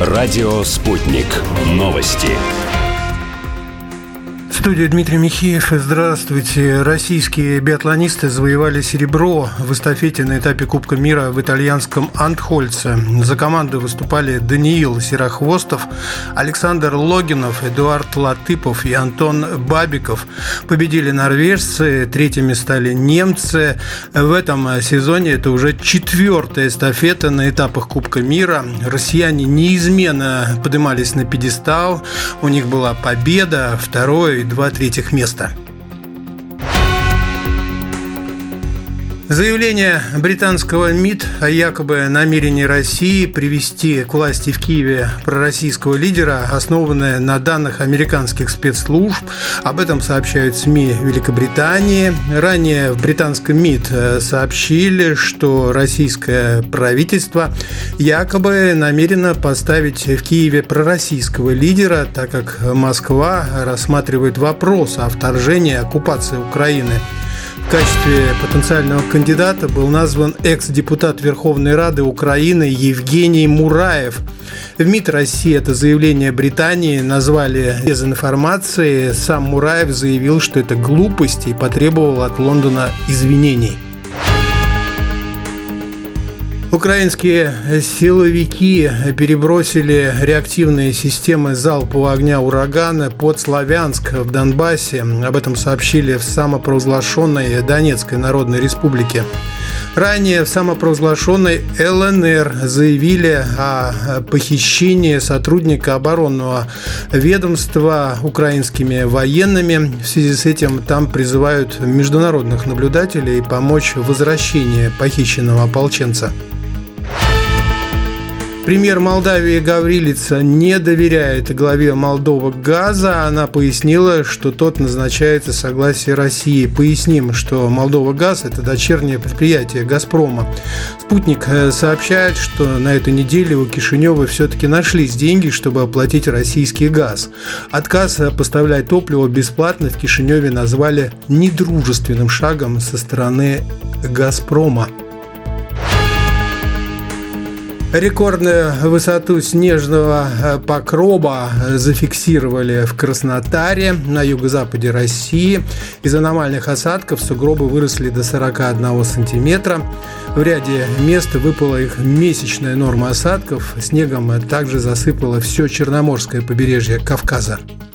Радио «Спутник». Новости. В студии Дмитрий Михеев. Здравствуйте. Российские биатлонисты завоевали серебро в эстафете на этапе Кубка мира в итальянском Антхольце. За команду выступали Даниил Серохвостов, Александр Логинов, Эдуард Латыпов и Антон Бабиков. Победили норвежцы, третьими стали немцы. В этом сезоне это уже четвертая эстафета на этапах Кубка мира. Россияне неизменно поднимались на пьедестал. У них была победа, второе и 2 третьих места. Заявление британского МИД о якобы намерении России привести к власти в Киеве пророссийского лидера, основанное на данных американских спецслужб. Об этом сообщают СМИ Великобритании. Ранее в британском МИД сообщили, что российское правительство якобы намерено поставить в Киеве пророссийского лидера, так как Москва рассматривает вопрос о вторжении и оккупации Украины. В качестве потенциального кандидата был назван экс-депутат Верховной Рады Украины Евгений Мураев. В МИД России это заявление Британии назвали дезинформацией. Сам Мураев заявил, что это глупость, и потребовал от Лондона извинений. Украинские силовики перебросили реактивные системы залпового огня «Урагана» под Славянск в Донбассе. Об этом сообщили в самопровозглашенной Донецкой Народной Республике. Ранее в самопровозглашенной ЛНР заявили о похищении сотрудника оборонного ведомства украинскими военными. В связи с этим там призывают международных наблюдателей помочь в возвращении похищенного ополченца. Премьер Молдавии Гаврилица не доверяет главе Молдовагаза. Она пояснила, что тот назначается согласие России. Поясним, что Молдовагаз – это дочернее предприятие «Газпрома». «Спутник» сообщает, что на этой неделе у Кишинева все-таки нашлись деньги, чтобы оплатить российский газ. Отказ поставлять топливо бесплатно в Кишиневе назвали недружественным шагом со стороны «Газпрома». Рекордную высоту снежного покрова зафиксировали в Краснодаре, на юго-западе России. Из аномальных осадков сугробы выросли до 41 сантиметра. В ряде мест выпала их месячная норма осадков. Снегом также засыпало все Черноморское побережье Кавказа.